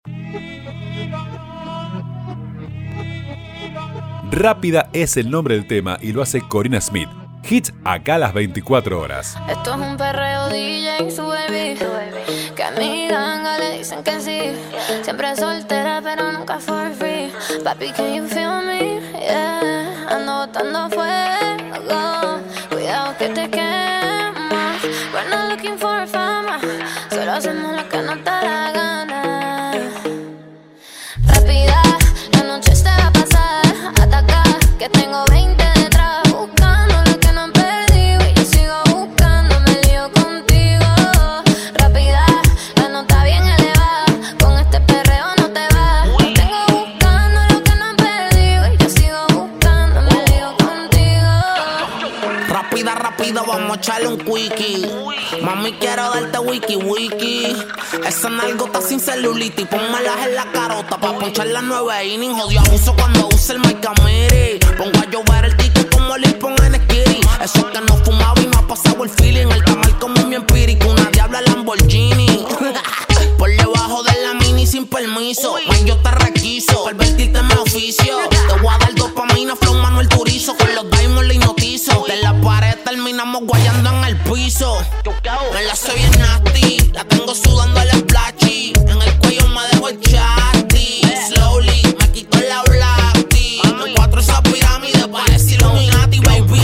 Rápida es el nombre del tema y lo hace Corina Smith. Hits acá a las 24 horas. Esto es un perreo DJ, su baby. Que a mi ganga le dicen que sí. Siempre soltera pero nunca for free. Papi, can you feel me? Yeah. Ando botando fuego. Cuidado que te quemas. We're not looking for fama. Solo hacemos lo que nos da la gana. Rápida, la noche se va a pasar. Ataca, que tengo 20 detrás. Buscando lo que no han perdido. Y yo sigo buscando, me lío contigo. Rápida, la nota bien elevada. Con este perreo no te vas. Tengo buscando lo que no han perdido. Y yo sigo buscando, me lío contigo. Rápida, rápida, vamos a echarle un quickie. Mami, quiero darte wiki wiki. Esa nalgota sin celulitis, pónmelas en la carota pa' ponchar las 9 innings. Jodió abuso cuando use el Mike Amiri. Pongo a llover el ticket como Lil Pon en Skitty. Eso es que no fumaba y me ha pasado el feeling. El tamal como mi empírico, una diabla Lamborghini. Por debajo de la mini sin permiso. Man, yo te requiso, pervertirte en mi oficio. Te voy a dar dopamina, flow Manuel Turizo. Con los diamonds le hipnotizo. De la pared terminamos guayando en el piso. Me la soy bien nasty, la tengo sudando el splashy. En el cuello me dejo el chasti. Slowly, me quito la black tee. Me cuatro esa pirámide, parece Illuminati, baby.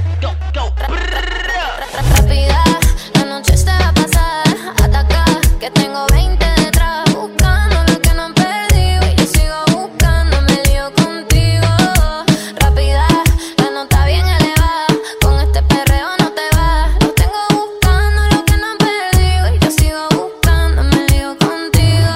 Rápida, la noche se va a pasar. Ataca, que tengo 20 detrás. Buscando lo que no han perdido. Y yo sigo buscando, me lío contigo. Rápida, la nota bien elevada. Con este perreo no te vas. Los tengo buscando lo que no han perdido. Y yo sigo buscando, me lío contigo.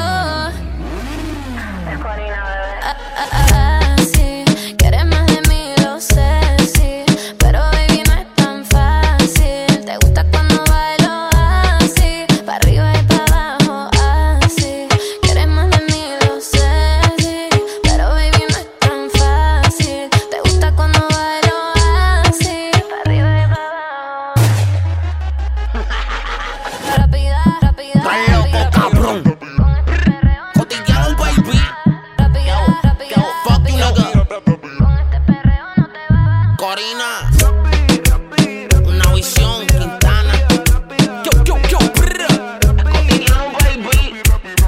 Es Corina, bebé. Sí, quieres más de mí, lo sé, sí. Pero baby, no es tan fácil. Te gusta cuando bailo así, pa' arriba y pa' abajo así. Quieres más de mí, lo sé, sí. Pero baby, no es tan fácil. Te gusta cuando bailo así, pa' arriba y pa' abajo. Rápida, rápida, Estás loco, cabrón. Cotillaron, baby. rápida, rápida, Fuck you, nigga. con este perreo no te vas. Corina, una visión, Quintana. Yo, brr. Cotillaron, baby.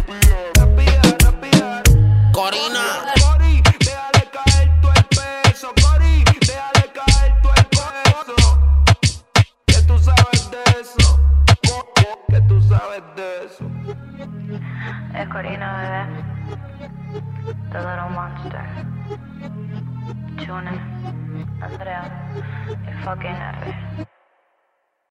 Corina. Cori, déjale caer tu el peso. Cori, déjale caer tu el peso. Que tú sabes de eso. Que tú sabes de eso. Es Corina, bebé. The Little Monster. Chune. Andrea. El fucking R.